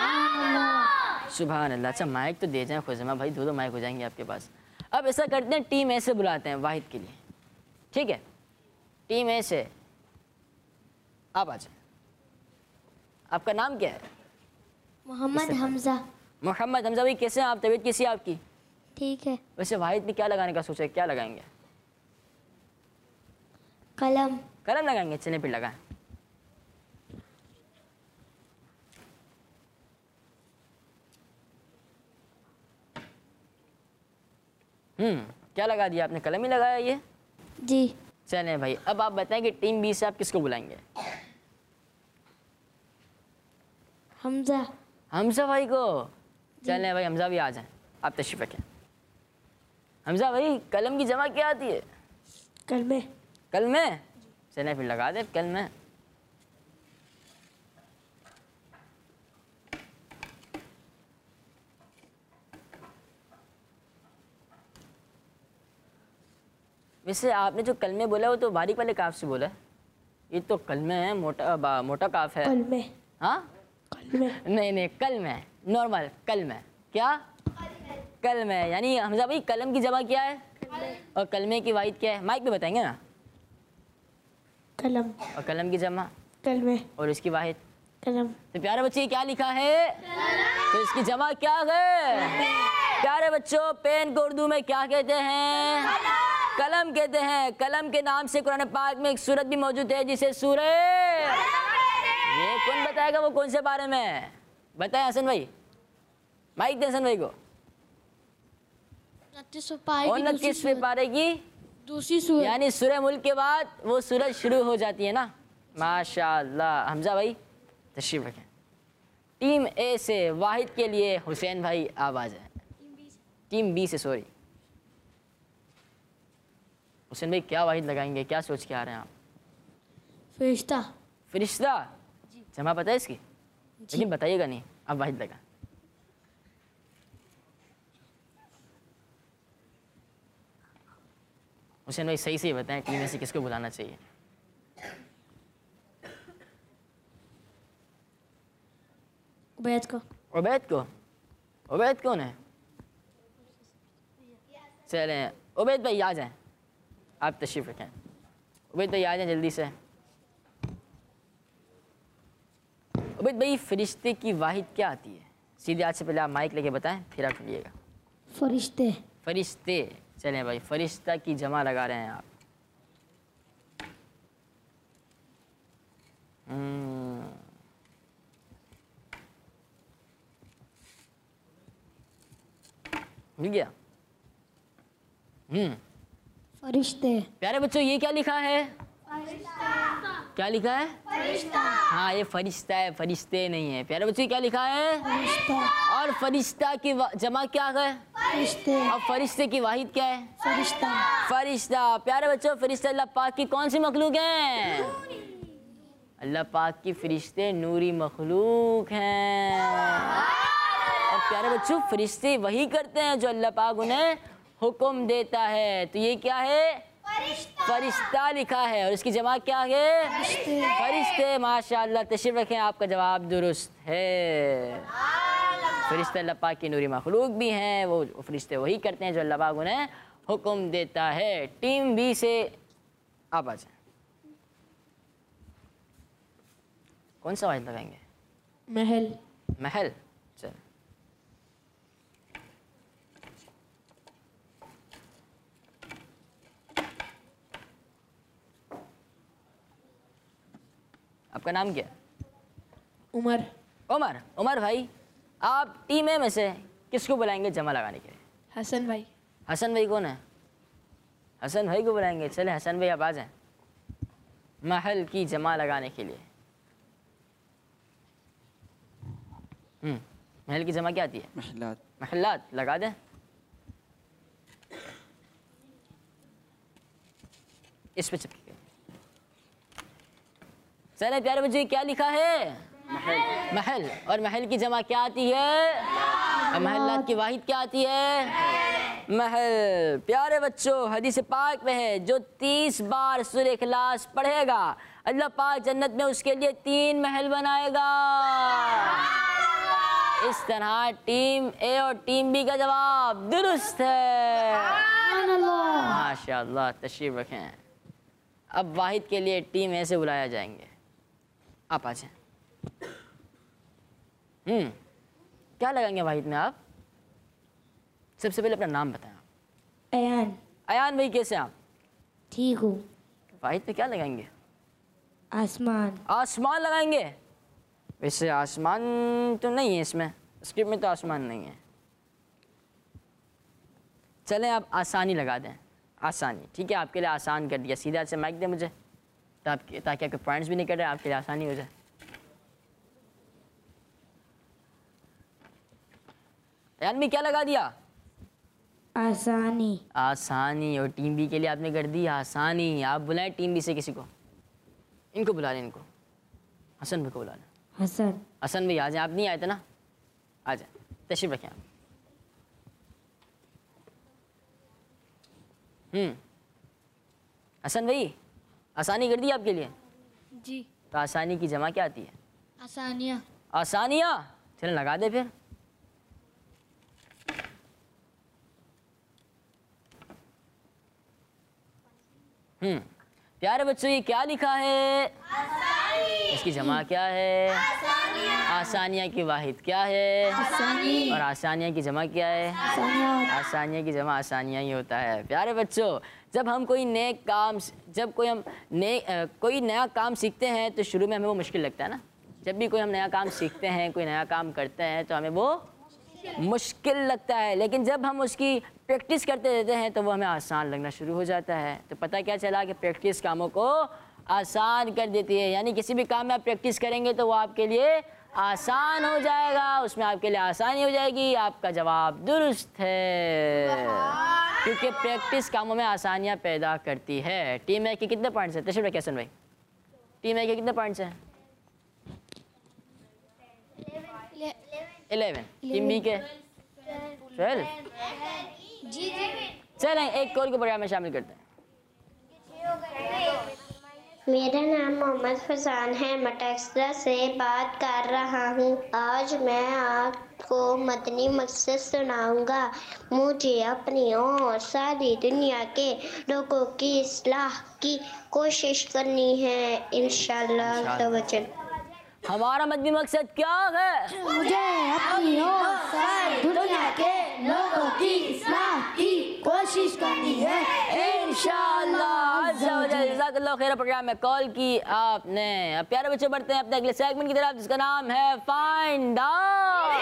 सुभान अल्लाह। अच्छा माइक तो दे जाएं खुज़ैमा भाई, दो दो माइक हो जाएंगे आपके पास। अब ऐसा करते हैं, टीम ए से बुलाते हैं वाहिद के लिए, ठीक है? टीम ए से आप आ जाए। आपका नाम क्या है? मोहम्मद हमजा। मोहम्मद हमजा भाई, कैसे हैं आप? तबीयत कैसी है आपकी? ठीक है। वैसे वाहिद में क्या लगाने का सोचा है, क्या लगाएंगे? कलम। कलम लगाएंगे, चलें फिर लगाएं। हम्म क्या लगा दिया आपने? कलम ही लगाया ये? जी। चलें भाई, अब आप बताएं कि टीम बी से आप किसको बुलाएंगे? हमजा। हमजा भाई को? चलें भाई, हमजा भी आ जाएं, आप तशरीफ रखें। हमजा भाई, कलम की जमा क्या आती है? कलमे। कल में? चलें फिर लगा दे कल में। वैसे आपने जो कलमे बोला वो तो बारीक वाले काफ से बोला है, ये तो कलमे है, मोटा बा, मोटा काफ है। कलमे। हाँ कलमे। नहीं नहीं, कल में नॉर्मल, कल में क्या? कल में। यानी हमजा भाई, कलम की जमा क्या है और कलमे की वाहिद क्या है? माइक पे बताएंगे ना। कलम। और कलम की जमा कलमे। और इसकी वाहिद? कलम। तो प्यारे बच्चे क्या लिखा है? तो इसकी जमा क्या है? प्यारे बच्चों, पेन को उर्दू में क्या कहते हैं? कलम कहते हैं। कलम के नाम से कुरान पाक में एक सूरत भी मौजूद है जिसे सूरह, ये कौन बताएगा वो कौन से बारे में? बताएं हसन भाई, माइक दे हसन भाई को। उनतीसवें पारे की दूसरी सूरत, यानी सूरह मुल्क के बाद वो सूरत शुरू हो जाती है ना। माशाअल्लाह। हमजा भाई तशरीफ रखें। टीम ए से वाहिद के लिए हुसैन भाई आवाज है। टीम बी से सॉरी हुसैन भाई, क्या वाहिद लगाएंगे, क्या सोच के आ रहे हैं आप? फरिश्ता। फरिश्ता जमा पता है इसकी, लेकिन बताइएगा नहीं, आप वाहिद लगा। हुसैन भाई सही से बताएं, टीम में से किसको बुलाना चाहिए? उबैद को। उबैद को? उबैद कौन है? चलें उबैद भाई आ जाएं, आप तशरीफ़ रखें। उबैद भाई आ जाएं जल्दी से। उबैद भाई फरिश्ते की वाहिद क्या आती है? सीधे आज से पहले आप माइक लेके बताएं, फिर आप सुनिएगा। फरिश्ते। फरिश्ते, चलें भाई, फरिश्ता की जमा लगा रहे हैं आप। हम्म, मिल गया। हम्म, फरिश्ते। प्यारे बच्चों ये क्या लिखा है? क्या लिखा है? फरिश्ता। हाँ ये फरिश्ता है, फरिश्ते नहीं है। प्यारे बच्चों क्या लिखा है? फरिश्ता। और फरिश्ता की वा- जमा क्या है? फरिश्ते। और फरिश्ते की वाहिद क्या है? फरिश्ता। फरिश्ता। प्यारे बच्चों फरिश्ता अल्लाह पाक की कौन सी मखलूक हैं? अल्लाह पाक की फरिश्ते नूरी मखलूक हैं। और प्यारे बच्चों फरिश्ते वही करते हैं जो अल्लाह पाक उन्हें हुक्म देता है। तो ये क्या है? फरिश्ता लिखा है। और इसकी जमा क्या है? फरिश्ते। माशाअल्लाह, तशरीफ रखें, आपका जवाब दुरुस्त है। फरिश्ते अल्लाह पाक की नूरी मखलूक भी हैं, वो फरिश्ते वही करते हैं जो अल्लाह पाक उन्हें हुक्म देता है। टीम बी से आप आ जाएं। कौन सा वाहिद लगाएंगे? महल। महल। चल आपका नाम क्या? उमर। उमर। उमर भाई आप टीम ए में से किसको बुलाएंगे जमा लगाने के लिए? हसन भाई। हसन भाई कौन है? हसन भाई को बुलाएंगे। चले हसन भाई आप आ जाएं महल की जमा लगाने के लिए। हम्म, महल की जमा क्या आती है? महलात। महलात लगा दें। इस पे चिपके चले प्यारे बच्चे क्या लिखा है? महल। महल। और महल की जमा क्या आती है? और महलात की वाहिद क्या आती है? महल। प्यारे बच्चों हदीस पाक में है जो तीस बार सूरह इखलास पढ़ेगा अल्लाह पाक जन्नत में उसके लिए तीन महल बनाएगा। इस तरह टीम ए और टीम बी का जवाब दुरुस्त है। माशाअल्लाह, तशरीफ रखें। अब वाहिद के लिए टीम ए से बुलाया जाएंगे। आप आ जाएं। हम्म, क्या लगाएंगे वाहिद में आप? सबसे पहले अपना नाम बताएं आप। अयान। अयान भाई कैसे आप? ठीक हूँ। वाहिद पे क्या लगाएंगे? आसमान। आसमान लगाएंगे। वैसे आसमान तो नहीं है इसमें, स्क्रिप्ट में तो आसमान नहीं है। चलें आप आसानी लगा दें। आसानी, ठीक है, आपके लिए आसान कर दिया। सीधा से माइक दे मुझे ताकि ताकि आपके पॉइंट्स भी नहीं कट रहे, आपके लिए आसानी हो जाए। यार में क्या लगा दिया? आसानी। आसानी। और टीम बी के लिए आपने कर दी आसानी। आप बुलाएं टीम बी से किसी को, इनको बुला लें, इनको हसन भाई को बुला लें। हसन। हसन भाई आ जाएं, आप नहीं आए थे ना, आ जाएं, तशरीफ रखें आप। हम्म, हसन भाई आसानी कर दी आपके लिए जी। तो आसानी की जमा क्या आती है? आसानिया। आसानियाँ। चलें लगा दे फिर। हम्म, प्यारे बच्चों ये क्या लिखा है? इसकी जमा क्या है? आसानिया की वाहिद क्या है? आसानी। और आसानिया की जमा क्या है? आसानिया की जमा आसानिया ही होता है। प्यारे बच्चों जब हम कोई नए काम जब कोई हम नए अ, कोई नया काम सीखते हैं तो शुरू में हमें वो मुश्किल लगता है ना। जब भी कोई हम नया काम सीखते हैं, कोई नया काम करते हैं तो हमें वो मुश्किल लगता है, लेकिन जब हम उसकी प्रैक्टिस करते रहते हैं तो वो हमें आसान लगना शुरू हो जाता है। तो पता क्या चला कि प्रैक्टिस कामों को आसान कर देती है। यानी किसी भी काम में आप प्रैक्टिस करेंगे तो वो आपके लिए आसान हो जाएगा, उसमें आपके लिए आसानी हो जाएगी। आपका जवाब दुरुस्त है, क्योंकि प्रैक्टिस कामों में आसानियाँ पैदा करती है। टीम ए के कितने पॉइंट्स हैं? तशरीफ रखिए हसन भाई। टीम ए के कितने पॉइंट्स हैं? इलेवन। टीम बी के ट्वेल्व। चलें एक कॉल को प्रोग्राम में शामिल करते हैं। मेरा नाम मोहम्मद फजान है, मटक्सला से बात कर रहा हूँ। आज मैं आपको मदनी मकसद सुनाऊंगा। मुझे अपनी और सारी दुनिया के लोगों की इस्लाह की कोशिश करनी है, इंशाअल्लाह तवज्जो। हमारा मदनी मकसद क्या है? मुझे अपनी और सारी दुनिया के लोगों की इस्लाह की कोशिश करनी है, इंशाअल्लाह। जज़ाकल्लाह खैर। प्रोग्राम में कॉल की आपने। अब प्यारे बच्चे बढ़ते हैं अपने अगले सेगमेंट की तरफ, जिसका नाम है फाइंड आउट।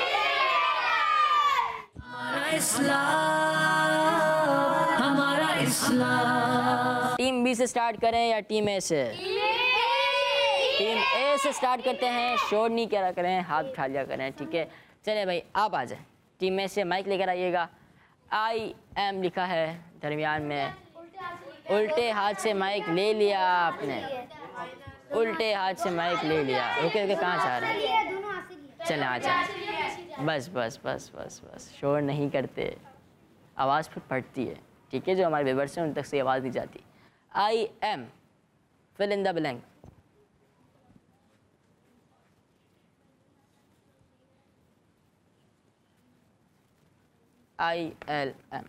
हमारा इस्लाम, हमारा इस्लाम। टीम बी से स्टार्ट करें या टीम ए से? टीम ए से स्टार्ट करते हैं। शोर नहीं करा करें, हाथ उठा लिया करें, ठीक है? चले भाई आप आ जाए। टीम ए से माइक लेकर आइएगा। आई एम लिखा है दरमियान में, उल्टे हाथ से माइक ले लिया आपने, उल्टे हाथ से माइक ले लिया। ओके ओके, कहाँ जा रहे हैं? चले आ जाए। बस बस बस बस बस शोर नहीं करते, आवाज़ फिर पड़ती है, ठीक है? जो हमारे व्यूअर्स हैं उन तक से आवाज़ नहीं जाती। I M, fill in the blank. I L M.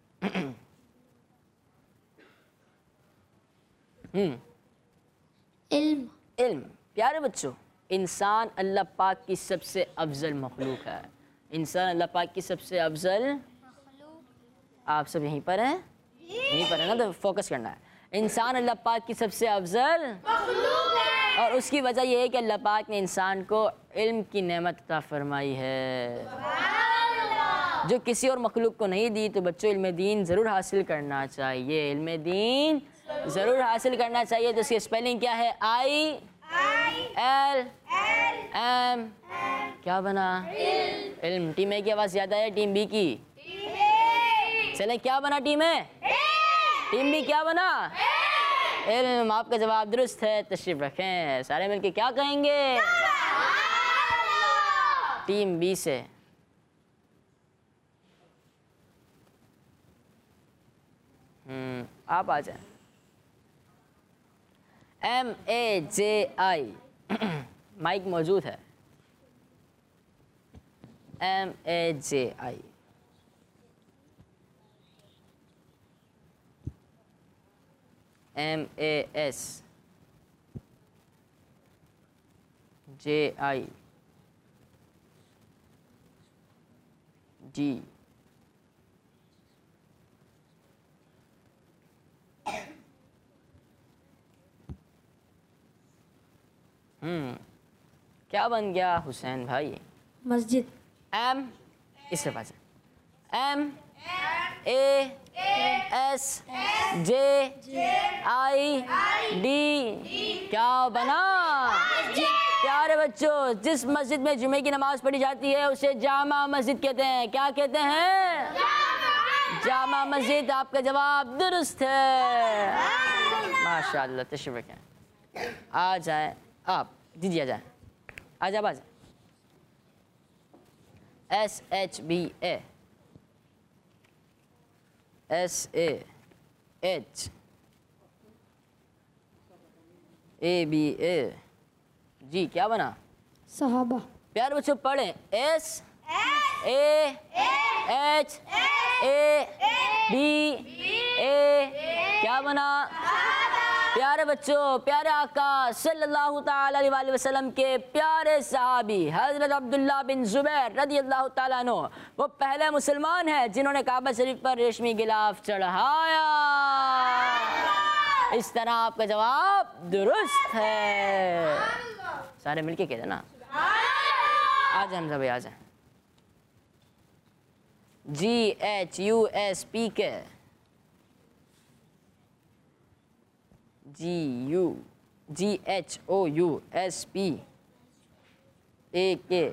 हम्म इल्म। इल्म। प्यारे बच्चों, इंसान अल्लाह पाक की सबसे अफजल मखलूक है। इंसान अल्लाह पाक की सबसे अफजल, आप सब यहीं पर हैं? यहीं पर है ना, तो फोकस करना है। इंसान अल्लाह पाक की सबसे अफजल मखलूक है, और उसकी वजह यह है कि अल्लाह पाक ने इंसान को इल्म की नेमत अता फरमाई है, जो किसी और मखलूक को नहीं दी। तो बच्चों, इल्म दीन ज़रूर हासिल करना चाहिए, इल्म दीन ज़रूर हासिल करना चाहिए। तो इसकी स्पेलिंग क्या है? आई एल एम, क्या बना? इल्म। टीम ए की आवाज़ ज़्यादा है टीम बी की? चले, क्या बना टीम ए? टीम बी क्या बना? इल्म। आपका जवाब दुरुस्त है, तशरीफ रखें। सारे मिलके क्या कहेंगे? टीम बी से हम्म आप आ जाए। M A J I, mike मौजूद है। M A J I, M A S, J I D, हम्म क्या बन गया हुसैन भाई? मस्जिद। एम, इससे पास M A S J I D, क्या बना? प्यारे बच्चों, जिस मस्जिद में जुमे की नमाज पढ़ी जाती है उसे जामा मस्जिद कहते हैं। क्या कहते हैं? जामा मस्जिद। आपका जवाब दुरुस्त है, माशाअल्लाह। तशरीफ रखें। आ जाए आप, दीजिए आ जाए, आ जाए आ जाए। S H B A, S A H A B A जी, क्या बना? सहाबा। प्यारे बच्चों पढ़ें। S A H A B A, क्या बना? प्यारे बच्चों, प्यारे आका सल्लल्लाहु ताला अलैहि वसल्लम के प्यारे सहाबी हज़रत अब्दुल्ला बिन ज़ुबैर रज़ियल्लाहु ताला अन्हु, वो पहले मुसलमान हैं जिन्होंने काबा शरीफ पर रेशमी गिलाफ चढ़ाया। इस तरह आपका जवाब दुरुस्त है। सारे मिलके कह देना। आ जाए हमजा भाई, आ जाए। G H U S P K, G U G H O U S P A K,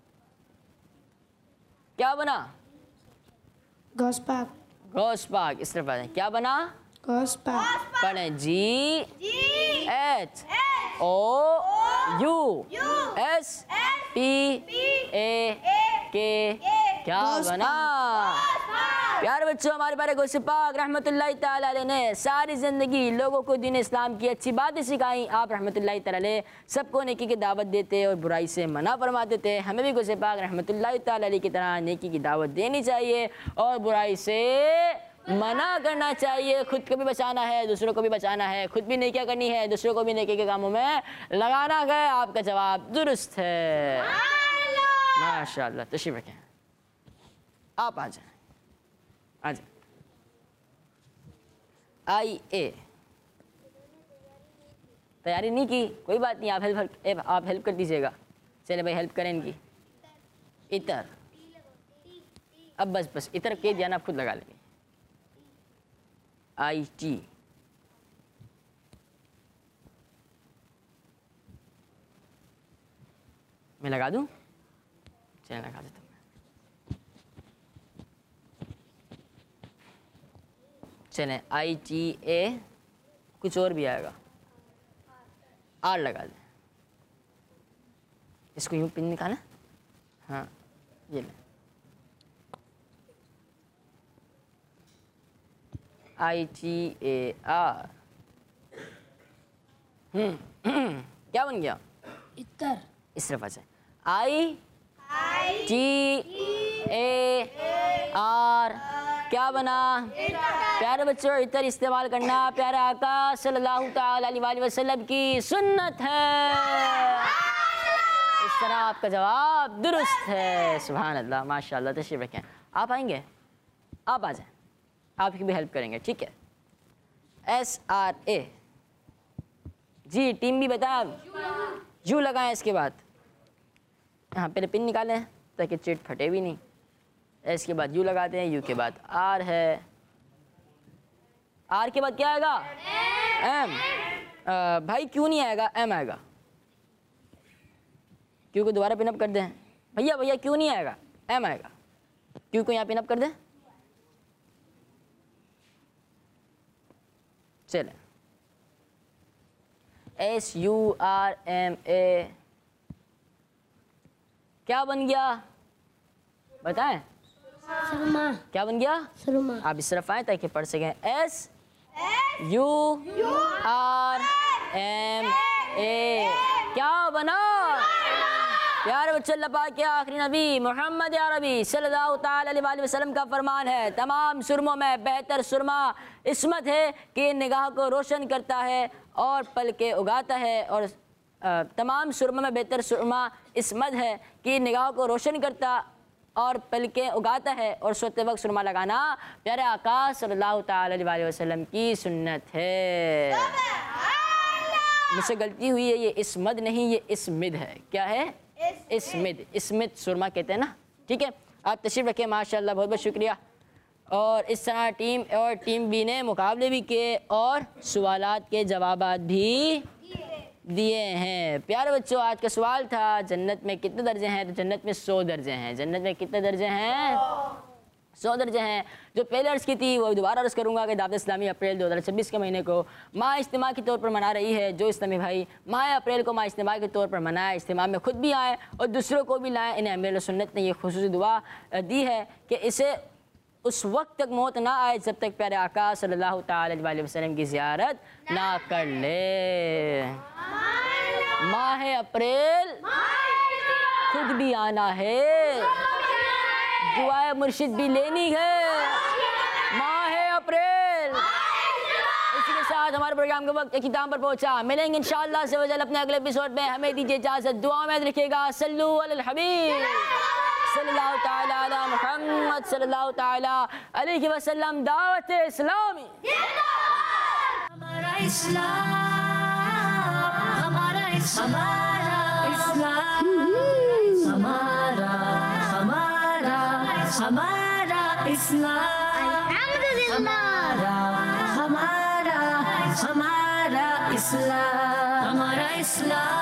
क्या बना? गौस पाक। गौस पाक। इस तरफ आ जाए। क्या बना? गौस पाक। पढ़ें। G H O U S P A K, क्या बना? प्यारे बच्चों, हमारे प्यारे गौसे पाक रहमतुल्लाहि ताला अलैह ने सारी ज़िंदगी लोगों को दीन इस्लाम की अच्छी बातें सिखाई। आप रहमतुल्लाहि ताला अलैह सबको नेकी की दावत देते और बुराई से मना फरमाते थे। हमें भी गौसे पाक रहमतुल्लाहि ताला अलैह की तरह नेकी की दावत देनी चाहिए और बुराई से मना करना चाहिए। खुद को भी बचाना है, दूसरों को भी बचाना है, खुद भी नेकियां करनी है, दूसरों को भी नेकी के कामों में लगाना है। आपका जवाब दुरुस्त है, माशाअल्लाह। तशरीफ रखें, आप आ जाए, आ जाए। आई ए तैयारी नहीं की, कोई बात नहीं, आप हेल्प आप हेल्प कर दीजिएगा। चले भाई, हेल्प करें इनकी। इतर, अब बस बस इतर के दिया ना, आप खुद लगा लेंगे। आई टी, मैं लगा दूं? चलिए लगा देता हूँ। चलें, आई टी ए, कुछ और भी आएगा, आर लगा दें। इसको यूँ पिन निकालें, हाँ ये लें। आई टी ए आर, हम्म क्या बन गया? इतर। इस तरफ आ जाए। आई टी ए आर क्या बना? प्यारे बच्चों, इतर इस्तेमाल करना प्यारे आका सल्लल्लाहु ताला अलैहि वसल्लम की सुन्नत है। इस तरह आपका जवाब दुरुस्त है। सुभान अल्लाह, माशाअल्लाह। तशरीफ रखें, आप आएंगे, आप आ जाएं, आपकी भी हेल्प करेंगे, ठीक है। S R A G, team भी बताए, यू लगाएं। इसके बाद यहाँ पहले पिन निकालें ताकि चिट फटे भी नहीं। एस के बाद यू लगाते हैं, यू के बाद आर है, आर के बाद क्या आएगा? एम। आ, भाई क्यों नहीं आएगा? एम आएगा। क्यू को दोबारा पिनअप कर दें भैया, भैया क्यों नहीं आएगा? एम आएगा। क्यू को यहाँ पिनअप कर दें। चलें, S U R M A क्या बन गया? बताएं। सुरमा। क्या बन गया? सुरमा। आप इस तरफ आए ताकि पढ़ सकें। S U R M A क्या बना? प्यारे बच्चों, अल्लाह पाक के आखिरी नबी मोहम्मद अरबी सल्लल्लाहु ताला अलैहि वसल्लम का फरमान है, तमाम सुरमों में बेहतर सुरमा इस्मत है कि निगाह को रोशन करता है और पलके उगाता है। और आ, तमाम सुरमा में बेहतर सुरमा इस्मत है कि निगाह को रोशन करता और पलके उगाता है। और सोते वक्त सुरमा लगाना प्यारे आका सल्लल्लाहु ताला अलैहि वसल्लम की सुन्नत है। मुझसे गलती हुई है, ये इस्मद नहीं, ये इस्मिद है। क्या है? इस्मिद। इस्मिद सुरमा कहते हैं ना, ठीक है। आप तशरीफ रखें, माशाल्लाह, बहुत बहुत शुक्रिया। और इस तरह टीम ए और टीम बी ने मुकाबले भी किए और सवालात के जवाबात भी दिए हैं। प्यारे बच्चों, आज का सवाल था जन्नत में कितने दर्जे हैं? तो जन्नत में सौ दर्जे हैं। जन्नत में कितने दर्जे हैं? सौ दर्जे हैं। जो पहले अर्ज़ की थी वो दोबारा अर्ज़ करूँगा कि दावत इस्लामी अप्रैल दो हज़ार छब्बीस के महीने को माह इज्तिमा के तौर पर मना रही है। जो इस्लामी भाई माह अप्रैल को माह इज्तिमा के तौर पर मनाए, इज्तिमा में खुद भी आएँ और दूसरों को भी लाएँ। इन्हें अमीर सुन्नत ने ये खुसूसी दुआ दी है कि इसे उस वक्त तक मौत ना आए जब तक प्यारे आका सल्लल्लाहु ताला अलैहि वसल्लम की ज़ियारत ना कर ले। माह अप्रैल खुद भी आना है, दुआए मुर्शिद भी लेनी है। माह अप्रैल। इसी के साथ हमारे प्रोग्राम का वक्त इख्तिताम पर पहुंचा। मिलेंगे इंशाअल्लाह से वजल अपने अगले एपिसोड में। हमें दीजिए इजाज़त, दुआ में रखिएगा। सल्लु अलल हबीब सल्लल्लाहु ताला अला मुहम्मद सल्लल्लाहु ताला अलैहि वसल्लम। दावत इस्लामी हमारा इस्लाम, हमारा इस्लाम, हमारा हमारा हमारा इस्लाम, हमारा हमारा हमारा इस्लाम, हमारा इस्लाम।